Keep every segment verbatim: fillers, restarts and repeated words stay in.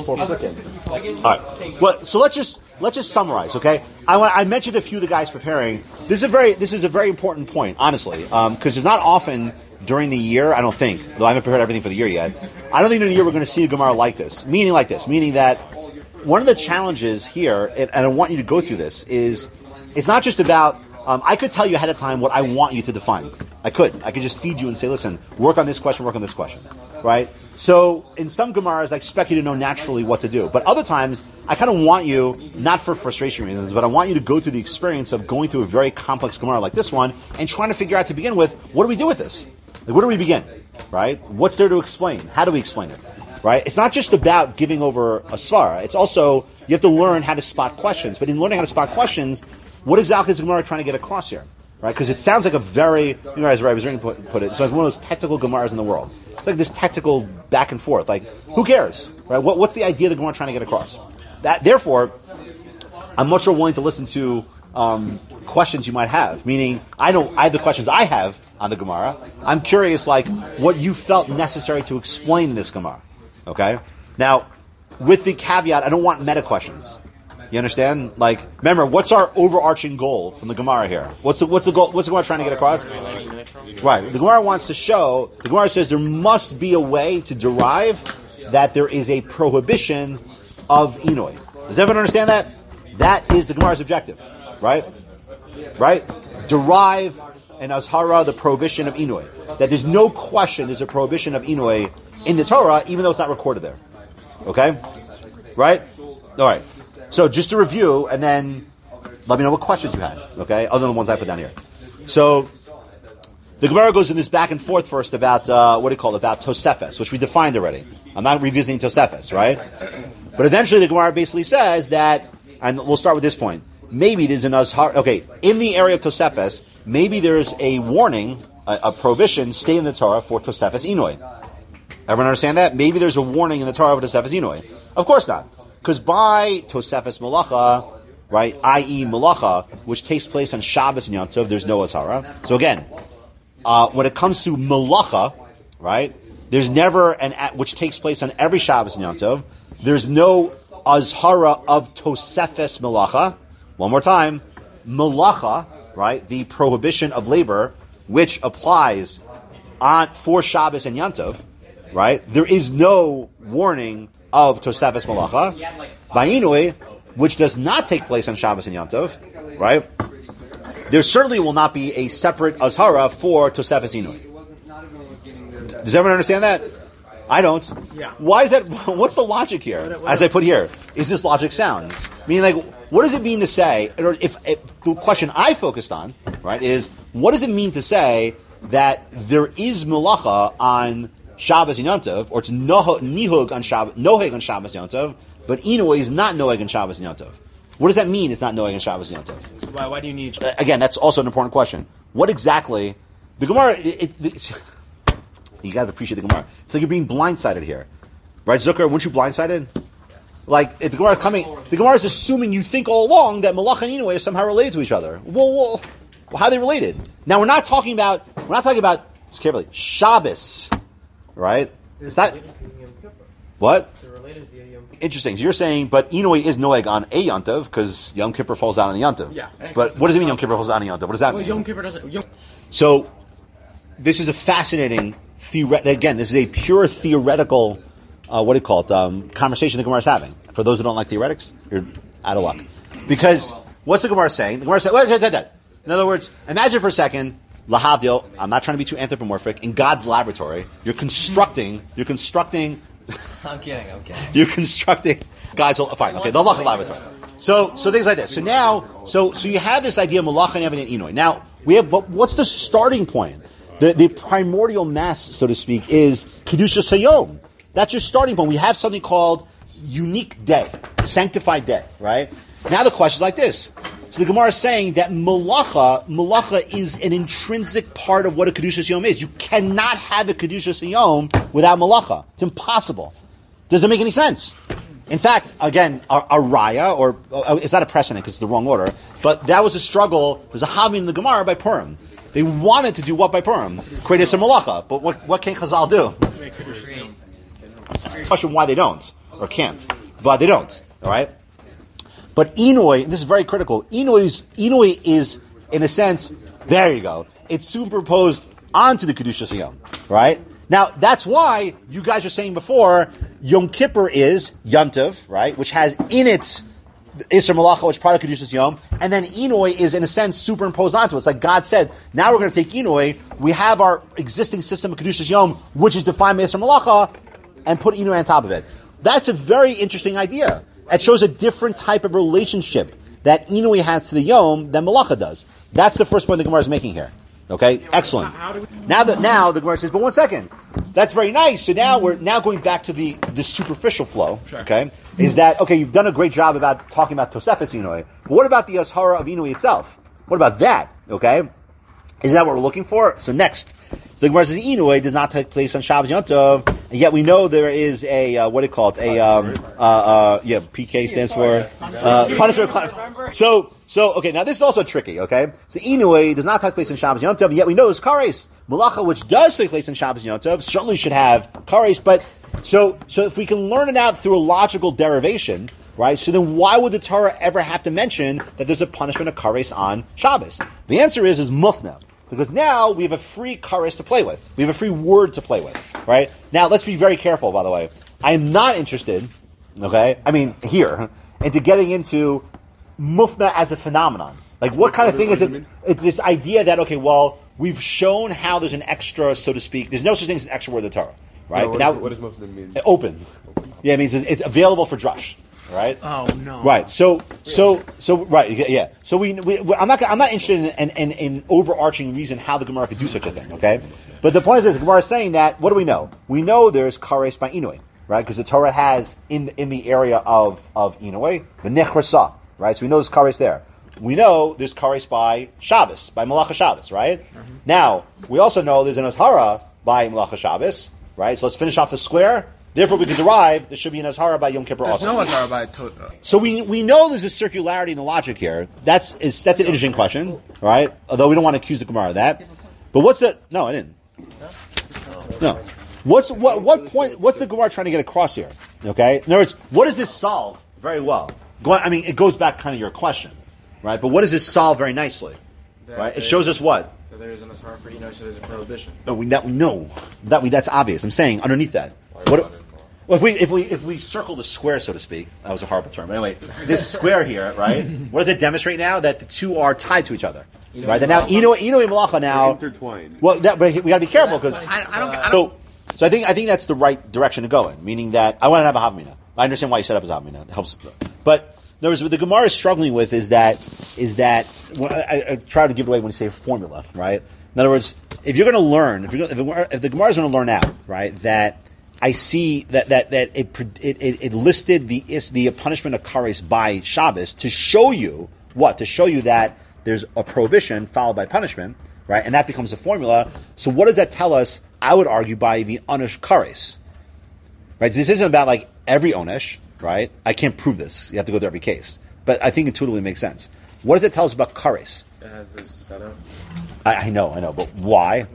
All right. Well, so let's just let's just summarize, okay? I want, I mentioned a few of the guys preparing. This is a very this is a very important point, honestly, because um, it's not often during the year. I don't think, though I haven't prepared everything for the year yet. I don't think during the year we're going to see a Gemara like this, meaning like this, meaning that one of the challenges here, and, and I want you to go through this, is it's not just about. Um, I could tell you ahead of time what I want you to define. I could. I could just feed you and say, listen, work on this question, work on this question. Right? So, in some Gemaras, I expect you to know naturally what to do. But other times, I kind of want you, not for frustration reasons, but I want you to go through the experience of going through a very complex Gemara like this one and trying to figure out to begin with, what do we do with this? Like, where do we begin? Right? What's there to explain? How do we explain it? Right? It's not just about giving over a svara. It's also, you have to learn how to spot questions. But in learning how to spot questions, what exactly is the Gemara trying to get across here? Right? Because it sounds like a very, you know, as Rabbi Zering put, put it, it's like one of those technical Gemaras in the world. It's like this technical back and forth. Like, who cares? Right? What, what's the idea the Gemara trying to get across? That, therefore, I'm much more willing to listen to um, questions you might have. Meaning, I know I have the questions I have on the Gemara. I'm curious, like, what you felt necessary to explain in this Gemara. Okay? Now, with the caveat, I don't want meta questions. You understand? Like, remember, what's our overarching goal from the Gemara here? What's the what's the goal? What's the Gemara trying to get across? Right. The Gemara wants to show. The Gemara says there must be a way to derive that there is a prohibition of Inui. Does everyone understand that? That is the Gemara's objective, right? Right. Derive an azhara, the prohibition of Inui. That there's no question there's a prohibition of Inui in the Torah, even though it's not recorded there. Okay. Right. All right. So just to review, and then let me know what questions you had, okay, other than the ones I put down here. So the Gemara goes in this back and forth first about, uh, what do you call it, about Tosefes, which we defined already. I'm not revisiting Tosefes, right? But eventually the Gemara basically says that, and we'll start with this point, maybe there's an azhar, okay, in the area of Tosefes, maybe there's a warning, a, a prohibition, stay in the Torah for Tosefes Inui. Everyone understand that? Maybe there's a warning in the Torah for Tosefes Inui. Of course not. Because by Tosefes Malacha, right, that is Malacha, which takes place on Shabbos and Yom Tov, there's no Azhara. So again, uh, when it comes to Malacha, right, there's never an, which takes place on every Shabbos and Yom Tov, there's no Azhara of Tosefes Malacha. One more time, Malacha, right, the prohibition of labor, which applies on for Shabbos and Yom Tov, right, there is no warning of Tosefes Malacha, Vayinui, which does not take place on Shabbos and Yom Tov, right? There certainly will not be a separate Azhara for Tosefes Inui. Does everyone understand that? I don't. Yeah. Why is that? What's the logic here? As I put here, is this logic sound? Meaning, like, what does it mean to say? Or if, if the question I focused on, right, is what does it mean to say that there is Malacha on Shabbos and Yom Tov, or it's nihug on Shabbos, noheg on Shabbos and Yom Tov, but Inui is not noheg on Shabbos and Yom Tov. What does that mean? It's not noheg on Shabbos and Yom Tov. Why? Why do you need? Uh, again, that's also an important question. What exactly? The Gemara. It, it, it, you got to appreciate the Gemara. It's like you're being blindsided here, right, Zucker? Weren't you blindsided? Like if the Gemara is coming, the Gemara is assuming you think all along that Malacha and Inui are somehow related to each other. Well, well, well, how are they related? Now we're not talking about. We're not talking about. Just carefully, Shabbos. Right? Is that what? Interesting. So you're saying, but Inui is noeg on a Yom Tov because Yom Kippur falls out on a Yom Tov. Yeah. But what does it mean Yom Kippur falls out on a Yom Tov? What does that well, mean? Yom Kippur doesn't. Yom... So this is a fascinating theoret. Again, this is a pure theoretical. Uh, what do you call it? Um, conversation the Gemara is having. For those who don't like theoretics, you're out of luck. Because what's the Gemara saying? The Gemara saying. Wait, wait, wait, wait. In other words, imagine for a second. Lahavdil, I'm not trying to be too anthropomorphic. In God's laboratory, you're constructing, you're constructing. I'm kidding, I'm kidding. You're constructing, guys, fine, okay, the halacha laboratory. So, so things like this. So now, so, so you have this idea of malacha and evident inui. Now, we have, but what's the starting point? The, the primordial mass, so to speak, is Kedushas Hayom. That's your starting point. We have something called unique day, sanctified day, right? Now the question is like this. So the Gemara is saying that malacha, malacha is an intrinsic part of what a Kedushas Yom is. You cannot have a Kedushas Yom without malacha. It's impossible. Doesn't make any sense. In fact, again, a, a raya, or uh, it's not a precedent because it's the wrong order, but that was a struggle. There was a having in the Gemara by Purim. They wanted to do what by Purim? Create a malacha. But what, what can Chazal do? Question why they don't. or can't, but they don't. All right. But Inui, and this is very critical. Inui Inui is, in a sense, there you go. It's superimposed onto the Kedushas Yom, right? Now, that's why you guys were saying before, Yom Kippur is Yontiv, right? Which has in it Isser Malacha, which is part of Kedushas Yom, and then Inui is, in a sense, superimposed onto it. It's like God said, now we're going to take Inui, we have our existing system of Kedushas Yom, which is defined by Isser Malacha, and put Inui on top of it. That's a very interesting idea. It shows a different type of relationship that Inui has to the Yom than Malacha does. That's the first point the Gemara is making here. Okay, excellent. Now that now the Gemara says, but one second, that's very nice. So now we're now going back to the, the superficial flow. Okay, is that okay? You've done a great job about talking about Tosefes Inui. But what about the Ashara of Inui itself? What about that? Okay, is that what we're looking for? So next, the Gemara says Inui does not take place on Shabbos Yom Tov, and yet we know there is a uh, what do you call it? A um, uh, uh, yeah, P K stands for uh, punishment. So. So, okay, now this is also tricky, okay? So, Inui does not take place in Shabbos Yom Tov, yet we know it's Kares. Malacha, which does take place in Shabbos Yom Tov, certainly should have Kares, but, so, so if we can learn it out through a logical derivation, right, so then why would the Torah ever have to mention that there's a punishment of Kares on Shabbos? The answer is, is Mufna. Because now we have a free Kares to play with. We have a free word to play with, right? Now, let's be very careful, by the way. I am not interested, okay, I mean, here, into getting into Mufna as a phenomenon. Like, what kind of thing is it? It's this idea that, okay, well, we've shown how there's an extra, so to speak. There's no such thing as an extra word in the Torah, right? No, but what, now, is, what does Mufna mean? Open. Yeah, it means it's available for drush, right? Oh no. Right. So, so, so, right. Yeah. So we, we I'm not, I'm not interested in, in, in, in overarching reason how the Gemara could do such a thing. Okay. But the point is, this, the Gemara is saying that. What do we know? We know there's kares by Inui, right? Because the Torah has in in the area of of Inui the nechrasa. Right, so we know there's kares there. We know there's kares by Shabbos, by Malacha Shabbos, right? Mm-hmm. Now, we also know there's an Azhara by Malacha Shabbos, right? So let's finish off the square. Therefore, we can derive there should be an Azhara by Yom Kippur There's also. no Azhara by Tota. So we we know there's a circularity in the logic here. That's is that's an interesting question, right? Although we don't want to accuse the Gemara of that. But what's the? No, I didn't. No. What's what what point? What's the Gemara trying to get across here? Okay. In other words, what does this solve very well? I mean, it goes back kind of your question, right? But what does this solve very nicely, that right? It shows us what? That there is an Ashara for Inui, so there's a prohibition. No, we that we know that we that's obvious. I'm saying underneath that. What? Well, if we if we if we circle the square, so to speak, that was a horrible term. But anyway, this square here, right? What does it demonstrate now? That the two are tied to each other, Inui right? That now Inui Inui and Malacha now intertwined. Well, that, but we got to be careful because I, I don't. I don't so, so I think I think that's the right direction to go in. Meaning that I want to have a Havmina. I understand why you set up as Havmina. It helps, but. In other words, what the Gemara is struggling with is that is that when I, I try to give it away when you say formula, right? In other words, if you're going to learn, if, you're gonna, if, if the Gemara is going to learn out, right, that I see that that that it it, it, it listed the is the punishment of kares by Shabbos to show you what to show you that there's a prohibition followed by punishment, right, and that becomes a formula. So what does that tell us? I would argue by the onesh kares, right? So this isn't about like every onesh. Right? I can't prove this. You have to go through every case. But I think intuitively makes sense. What does it tell us about kares? It has this setup. I, I know, I know, but why?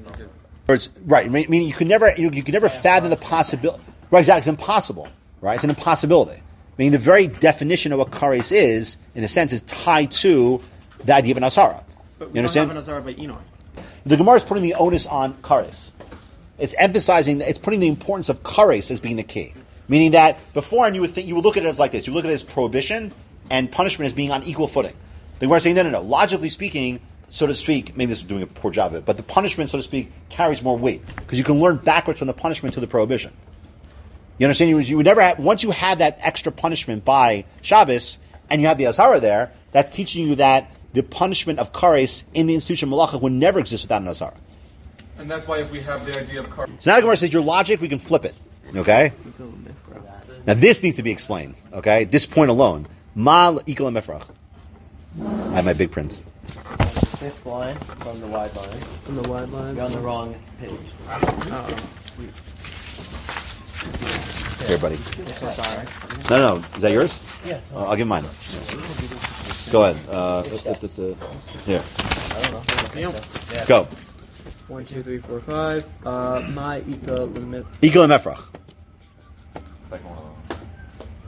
It's, right, meaning you can never you, you can never fathom the possibility. Right, exactly. It's impossible. Right? It's an impossibility. Meaning the very definition of what kares is, in a sense, is tied to the idea of an asara. But we you understand? don't have an Azhara by Inui. The Gemara is putting the onus on kares. It's emphasizing, it's putting the importance of kares as being the key. Meaning that before, and you would think you would look at it as like this: you would look at it as prohibition and punishment as being on equal footing. The Gemara is saying, no, no, no. Logically speaking, so to speak, maybe this is doing a poor job of it, but the punishment, so to speak, carries more weight because you can learn backwards from the punishment to the prohibition. You understand? You, you would never have, once you have that extra punishment by Shabbos and you have the Azhara there, that's teaching you that the punishment of kares in the institution of Malacha would never exist without an Azhara. And that's why if we have the idea of kares. So now the Gemara says your logic, we can flip it. Okay? Now this needs to be explained. Okay? This point alone. Mal ikal mefrach. I have my big print. Fifth line from the wide line. From the wide line. You're on the wrong page. Uh-oh. Here, buddy. So sorry. No, no, no. Is that yours? Yeah. Oh, I'll give mine. Go ahead. Uh, let's, let's, let's, uh, here. I don't know. Yeah. Go. One, two, three, four, five. Uh, my Ika limit. Ikal mefrach. Second one.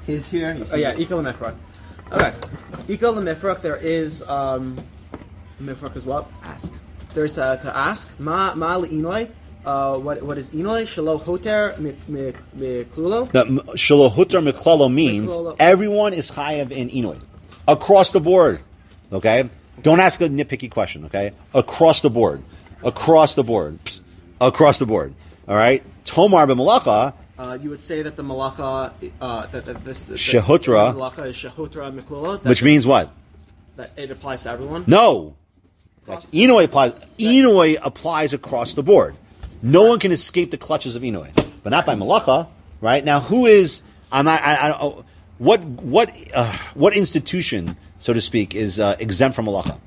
His here. you Oh see yeah, it? Ika Lemifrach. Okay. Ika Lemifrach, there is um Mifrach as well. Ask. There's to, to ask. Ma ma Inoi. Uh, what what is Inoi? Shalo Hoter Miklulo. The Shalohutar Miklalo means Miklalo. everyone is chayav in Inui. Across the board. Okay? Don't ask a nitpicky question, okay? Across the board. Across the board. Psst. Across the board. Alright? Tomar b'malacha. Uh, you would say that the malacha, uh, that, that this, that Shehutra. the malacha is shehutra miklula, that, Which means what? that it applies to everyone. No. That's Inui applies. Inui applies across the board. No one can escape the clutches of Inui, but not by malacha, right? Now, who is? I'm not. I, I, oh, what what uh, what institution, so to speak, is uh, exempt from malacha?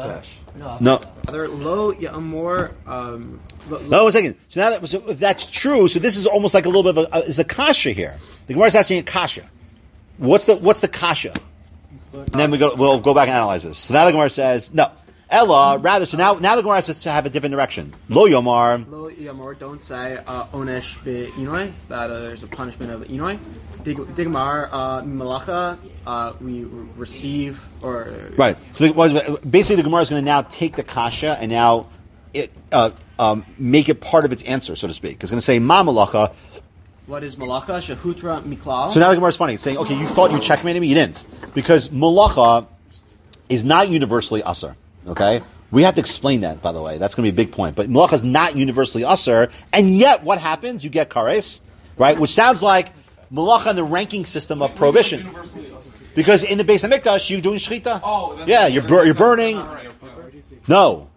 No. No. Other lo yamor. Um, lo, No, one second. So now that so if that's true, so this is almost like a little bit of a, is a kasha here. The Gemara is asking a kasha. What's the what's the kasha? And then we go. We'll go back and analyze this. So now the Gemara says no. Ella, rather. So now now the Gemara has to have a different direction. Lo yomar. lo yamor. Don't say uh, onesh be inoi, that uh, there's a punishment of inoi. Dig, digmar uh, malacha. Uh, we re- receive or Right. So the, basically, the Gemara is going to now take the kasha and now it uh, um, make it part of its answer, so to speak. It's going to say ma malacha. what is malacha? Shehutra miklal. So now the Gemara is funny. It's saying, okay, you thought you checkmated me, you didn't, because malacha is not universally asur. Okay, we have to explain that. By the way, that's going to be a big point. But malacha is not universally asur, and yet what happens? You get kares, right? Which sounds like malacha in the ranking system of prohibition. Universally also. Because in the Beis Hamikdash, you're doing shechita. Oh, that's yeah, right. you're That's bur- right. you're burning. All right, okay. No.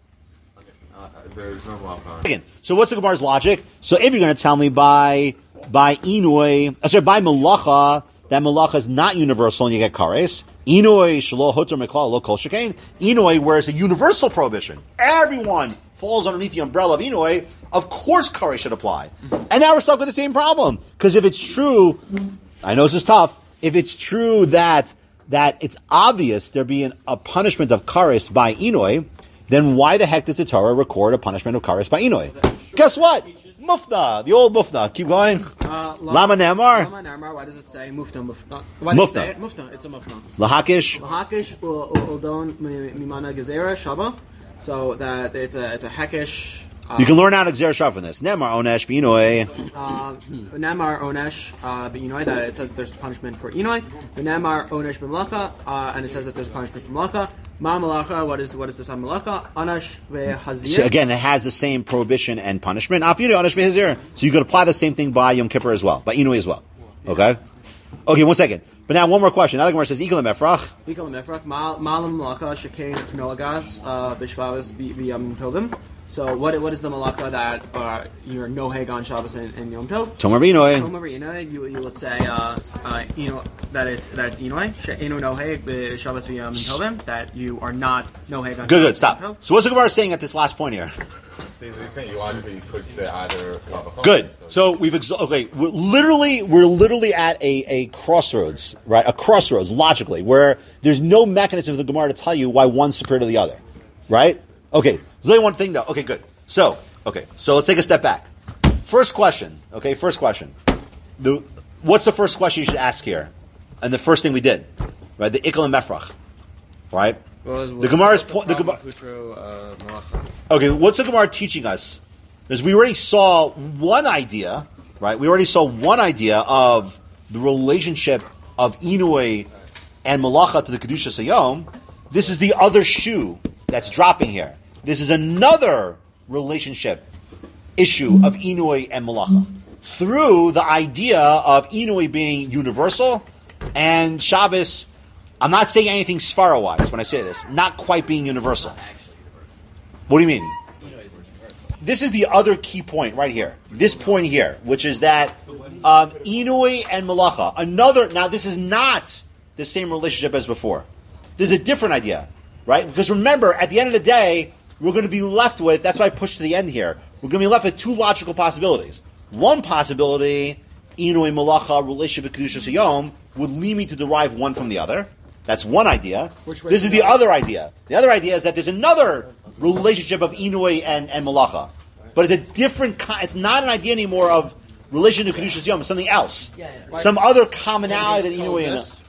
Uh, there's no malacha. Again, so what's the Gemara's logic? So if you're going to tell me by by inui, uh, sorry, by malacha, that malacha is not universal and you get kares. Inui shelo hoter meklal lo kol shekain. Inui, where it's a universal prohibition, everyone falls underneath the umbrella of inui. Of course, kares should apply. And now we're stuck with the same problem because if it's true, I know this is tough. If it's true that that it's obvious there being a punishment of kares by inui, then why the heck does the Torah record a punishment of kares by inui? Guess what? Mufna, the old mufna. Keep going. Uh, Lama Ne'amar. Lama Ne'amar. Why does it say mufta? Mufta. Why does Mufta. it say it? Mufta. It's a mufta. Lahakish. Hakish uldon mimana gezerah shaba. So that it's a it's a hekish. Uh, You can learn out Xer Shah from this. Nemar Onesh B'inoi. uh, Namar onesh uh, b'inoi, that it says that there's punishment for inoi. Namar onesh b'malacha, uh, and it says that there's punishment for malacha. Ma malacha. What is what is this on malacha? Anash ve'hazir. So again, it has the same prohibition and punishment. Af Yinoi Onesh V'Hazir. So you could apply the same thing by Yom Kippur as well, by Inui as well. Okay. Okay, one second. But now one more question. Now the Gemara says Ikalim Efrach. Bikal mefrak malam malacha shekain noagas b'shvavas b'yam tovim. So what what is the malacha that uh, you're no heg on Shabbos and, and Yom Tov? Tomar B'inoi. Tomer Inoi, you you would say uh, uh, you know that it's that it's Inoi she'enu no heg b'Shabbos v'yam tovim, that you are not no heg on Good, good. Shabbos and Stop. Yom Tov. So what's the Gemara saying at this last point here? They're saying you logically you could say either. Kavachon, Good. So we've ex- okay. We're literally we're literally at a, a crossroads, right? A crossroads logically, where there's no mechanism for the Gemara to tell you why one's superior to the other, right? Okay. There's only one thing though. Okay, good. So okay. So let's take a step back. First question. Okay. First question. The what's the first question you should ask here? And the first thing we did, right? The Ikal and Mefrach, right? The Gemara's point. The Gemara. Okay, what's the Gemara teaching us? Because we already saw one idea, right? We already saw one idea of the relationship of Inui and Malacha to the Kedusha Sayom. This is the other shoe that's dropping here. This is another relationship issue of Inui and Malacha. Through the idea of Inui being universal and Shabbos, I'm not saying anything Svara-wise when I say this, not quite being universal. What do you mean? This is the other key point right here. This point here, which is that um, Inui and Malacha, another, now this is not the same relationship as before. This is a different idea, right? Because remember, at the end of the day, we're going to be left with, that's why I pushed to the end here, we're going to be left with two logical possibilities. One possibility, Inui Malacha, relationship with Kedusha Yom, would lead me to derive one from the other. That's one idea. Which way This is is the the other? other idea. The other idea is that there's another relationship of Inui and, and Malacha. But it's a different kind, it's not an idea anymore of relation to Kedushas Yom is something else. Yeah, yeah. Some other commonality that Can we Inui just and code this?